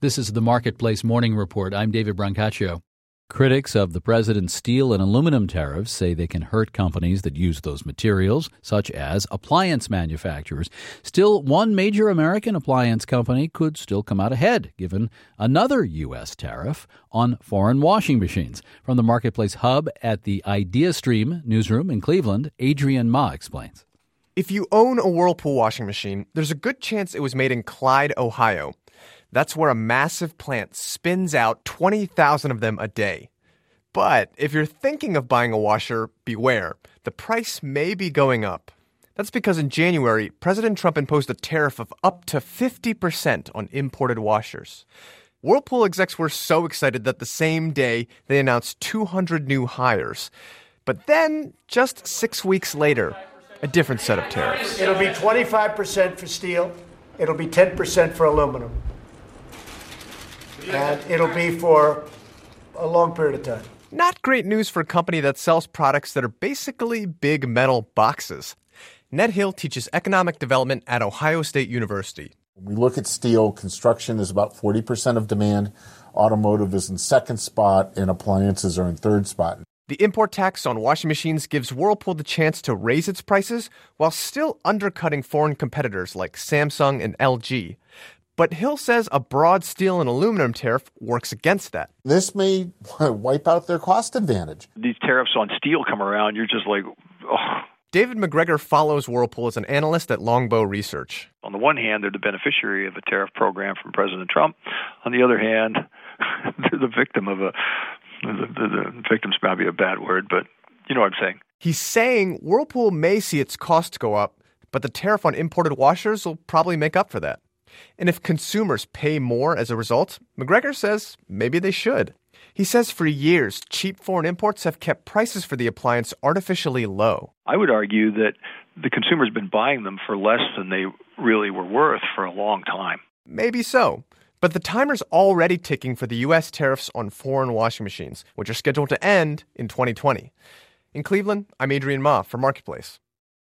This is the Marketplace Morning Report. I'm David Brancaccio. Critics of the president's steel and aluminum tariffs say they can hurt companies that use those materials, such as appliance manufacturers. Still, one major American appliance company could still come out ahead, given another U.S. tariff on foreign washing machines. From the Marketplace Hub at the IdeaStream newsroom in Cleveland, Adrian Ma explains. If you own a Whirlpool washing machine, there's a good chance it was made in Clyde, Ohio. That's where a massive plant spins out 20,000 of them a day. But if you're thinking of buying a washer, beware. The price may be going up. That's because in January, President Trump imposed a tariff of up to 50% on imported washers. Whirlpool execs were so excited that the same day they announced 200 new hires. But then, just 6 weeks later, a different set of tariffs. It'll be 25% for steel. It'll be 10% for aluminum. And it'll be for a long period of time. Not great news for a company that sells products that are basically big metal boxes. Ned Hill teaches economic development at Ohio State University. When we look at steel, construction is about 40% of demand. Automotive is in second spot, and appliances are in third spot. The import tax on washing machines gives Whirlpool the chance to raise its prices while still undercutting foreign competitors like Samsung and LG. But Hill says a broad steel and aluminum tariff works against that. This may wipe out their cost advantage. These tariffs on steel come around, you're just like, oh. David McGregor follows Whirlpool as an analyst at Longbow Research. On the one hand, they're the beneficiary of a tariff program from President Trump. On the other hand, they're the victim of the victim's probably a bad word, but you know what I'm saying. He's saying Whirlpool may see its costs go up, but the tariff on imported washers will probably make up for that. And if consumers pay more as a result, McGregor says maybe they should. He says for years, cheap foreign imports have kept prices for the appliance artificially low. I would argue that the consumer's been buying them for less than they really were worth for a long time. Maybe so. But the timer's already ticking for the U.S. tariffs on foreign washing machines, which are scheduled to end in 2020. In Cleveland, I'm Adrian Ma for Marketplace.